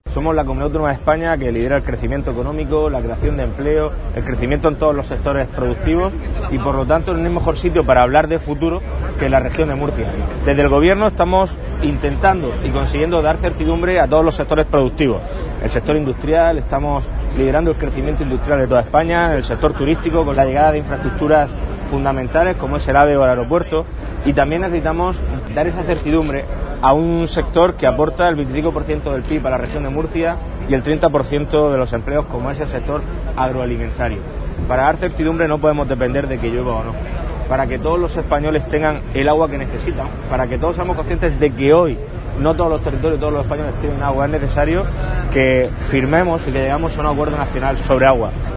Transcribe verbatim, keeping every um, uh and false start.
Somos la comunidad autónoma de España que lidera el crecimiento económico, la creación de empleo, el crecimiento en todos los sectores productivos y por lo tanto no hay mejor sitio para hablar de futuro que la región de Murcia. Desde el Gobierno estamos intentando y consiguiendo dar certidumbre a todos los sectores productivos. El sector industrial, estamos liderando el crecimiento industrial de toda España, en el sector turístico con la llegada de infraestructuras fundamentales como es el AVE o el aeropuerto, y también necesitamos dar esa certidumbre a un sector que aporta el veinticinco por ciento del P I B a la región de Murcia y el treinta por ciento de los empleos como es el sector agroalimentario. Para dar certidumbre no podemos depender de que llueva o no, para que todos los españoles tengan el agua que necesitan, para que todos seamos conscientes de que hoy no todos los territorios, todos los españoles tienen agua, es necesario que firmemos y que llegamos a un acuerdo nacional sobre agua.